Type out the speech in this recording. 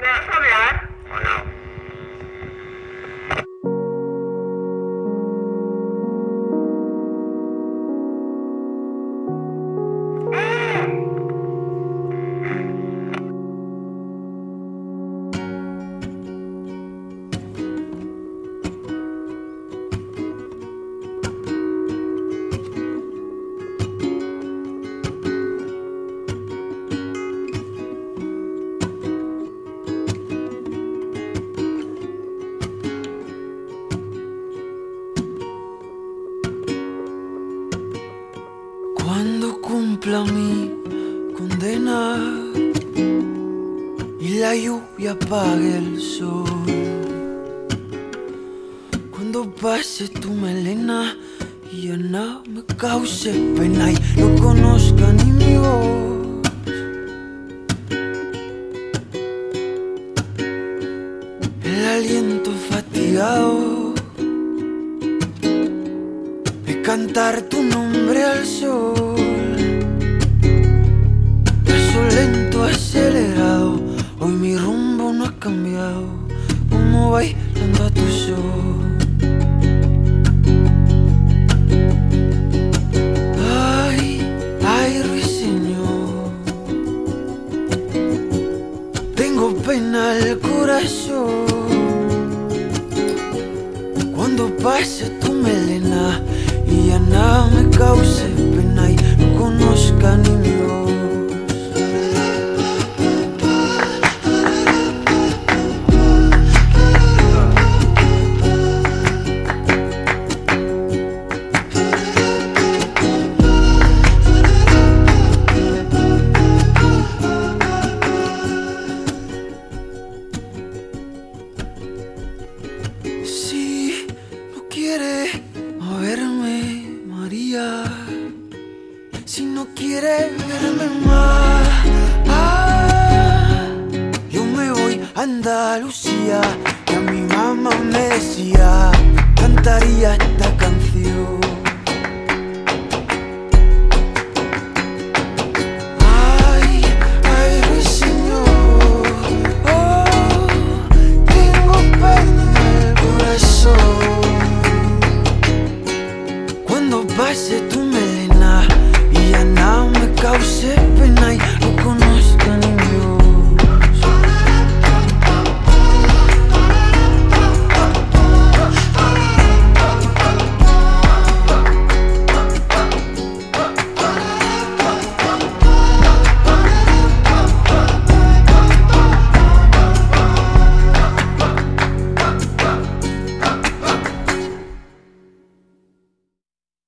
¿Me vas a hablar o no? Cuando cumpla mi condena y la lluvia apague el sol, cuando pase tu melena y ya nada me cause pena y no conozca ni mi voz, el aliento fatigado de cantar tu nombre al sol, paso lento acelerado, hoy mi rumbo no ha cambiado, como bailando a tu sol. Ay, ruiseñor, tengo pena al corazón cuando pase tu melena y ya nada me cause pena y no conozca ni mi voz. Si no quiere verme, María, si no quiere verme más, yo me voy a Andalucía, que a mi mamá me decía, cantaría esta canción.